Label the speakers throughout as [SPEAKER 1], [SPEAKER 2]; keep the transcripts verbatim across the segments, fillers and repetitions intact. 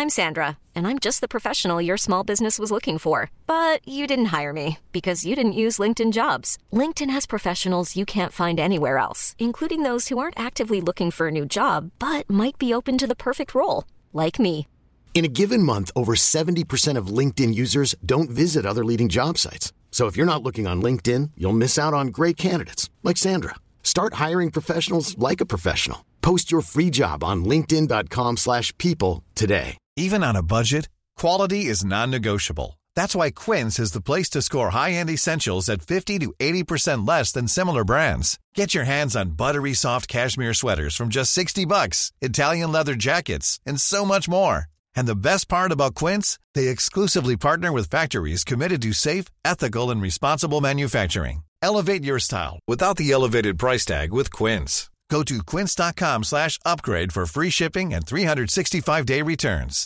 [SPEAKER 1] I'm Sandra, and I'm just the professional your small business was looking for. But you didn't hire me because you didn't use LinkedIn Jobs. LinkedIn has professionals you can't find anywhere else, including those who aren't actively looking for a new job, but might be open to the perfect role, like me.
[SPEAKER 2] In a given month, over seventy percent of LinkedIn users don't visit other leading job sites. So if you're not looking on LinkedIn, you'll miss out on great candidates like Sandra. Start hiring professionals like a professional. Post your free job on linkedin dot com slash people today.
[SPEAKER 3] Even on a budget, quality is non-negotiable. That's why Quince is the place to score high-end essentials at fifty to eighty percent less than similar brands. Get your hands on buttery soft cashmere sweaters from just sixty bucks, Italian leather jackets, and so much more. And the best part about Quince, they exclusively partner with factories committed to safe, ethical, and responsible manufacturing. Elevate your style without the elevated price tag with Quince. Go to quince.com slash upgrade for free shipping and three sixty-five day returns.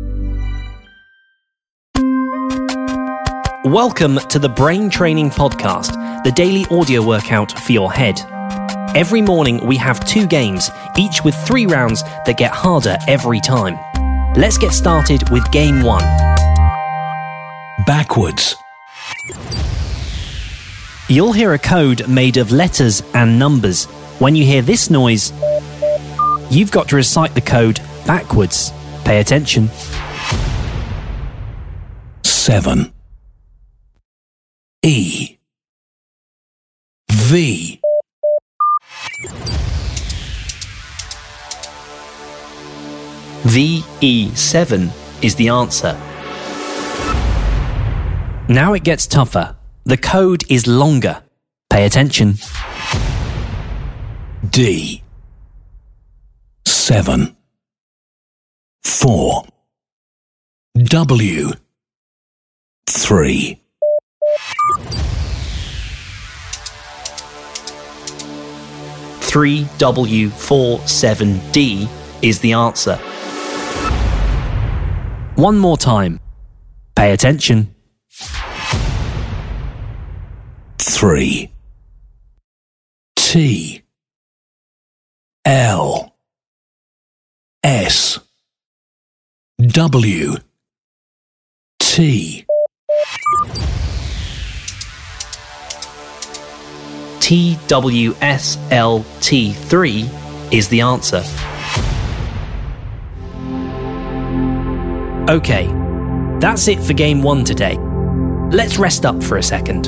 [SPEAKER 4] Welcome to the Brain Training Podcast, the daily audio workout for your head. Every morning we have two games, each with three rounds that get harder every time. Let's get started with game one.
[SPEAKER 5] Backwards.
[SPEAKER 4] You'll hear a code made of letters and numbers. When you hear this noise, you've got to recite the code backwards. Pay attention.
[SPEAKER 5] Seven. E. V.
[SPEAKER 4] V E seven is the answer. Now it gets tougher. The code is longer. Pay attention.
[SPEAKER 5] D. Seven. Four. W. Three.
[SPEAKER 4] three W four seven D is the answer. One more time. Pay attention.
[SPEAKER 5] Three. T. L. S. W. T.
[SPEAKER 4] T W S L T three is the answer. Okay, that's it for game one today. Let's rest up for a second.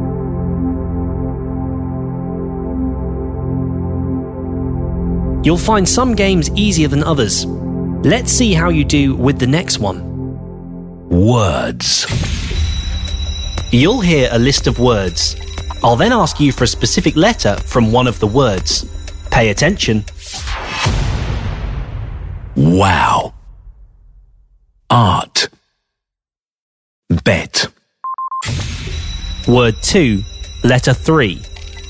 [SPEAKER 4] You'll find some games easier than others. Let's see how you do with the next one.
[SPEAKER 5] Words.
[SPEAKER 4] You'll hear a list of words. I'll then ask you for a specific letter from one of the words. Pay attention.
[SPEAKER 5] Wow. Art. Bet.
[SPEAKER 4] Word two, letter three.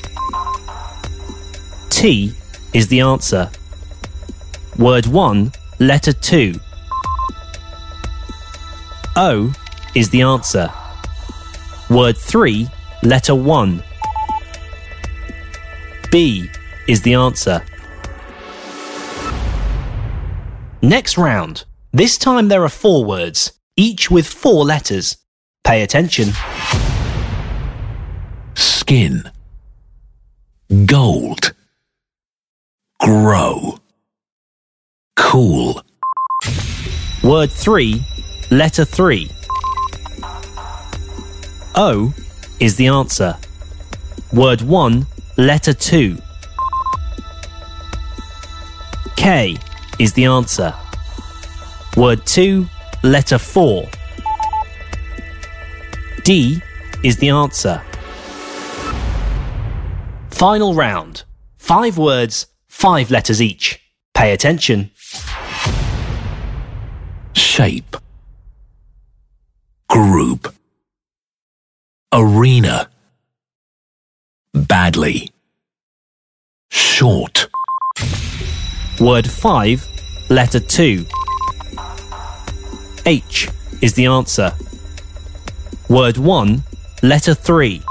[SPEAKER 4] T is the answer. Word one, letter two. O is the answer. Word three, letter one. B is the answer. Next round. This time there are four words, each with four letters. Pay attention.
[SPEAKER 5] Skin. Gold. Grow. Cool.
[SPEAKER 4] Word three, letter three. O is the answer. Word one, letter two. K is the answer. Word two, letter four. D is the answer. Final round. Five words, five letters each. Pay attention.
[SPEAKER 5] Shape. Group. Arena. Badly. Short.
[SPEAKER 4] Word five, letter two. H is the answer. Word one, letter three.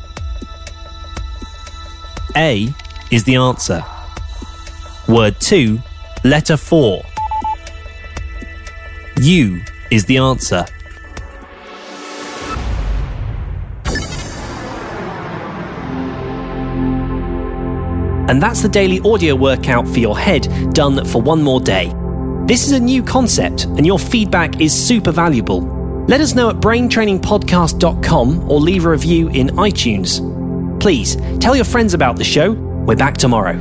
[SPEAKER 4] A is the answer. Word two, letter four. You is the answer. And that's the daily audio workout for your head, done for one more day. This is a new concept, and your feedback is super valuable. Let us know at brain training podcast dot com or leave a review in iTunes. Please, tell your friends about the show. We're back tomorrow.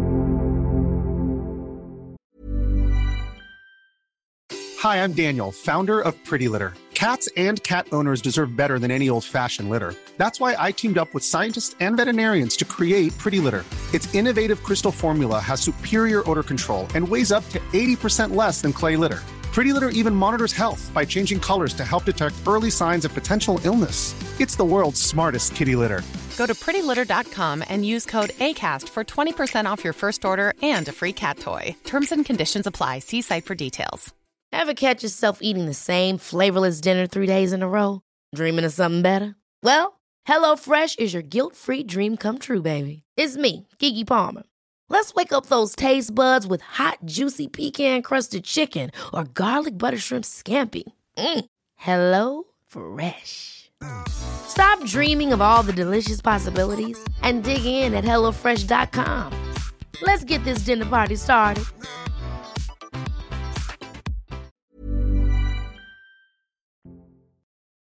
[SPEAKER 6] Hi, I'm Daniel, founder of Pretty Litter. Cats and cat owners deserve better than any old-fashioned litter. That's why I teamed up with scientists and veterinarians to create Pretty Litter. Its innovative crystal formula has superior odor control and weighs up to eighty percent less than clay litter. Pretty Litter even monitors health by changing colors to help detect early signs of potential illness. It's the world's smartest kitty litter.
[SPEAKER 7] Go to pretty litter dot com and use code ACAST for twenty percent off your first order and a free cat toy. Terms and conditions apply. See site for details.
[SPEAKER 8] Ever catch yourself eating the same flavorless dinner three days in a row? Dreaming of something better? Well, HelloFresh is your guilt-free dream come true, baby. It's me, Keke Palmer. Let's wake up those taste buds with hot, juicy pecan-crusted chicken or garlic butter shrimp scampi. Mm. Hello Fresh. Stop dreaming of all the delicious possibilities and dig in at hello fresh dot com. Let's get this dinner party started.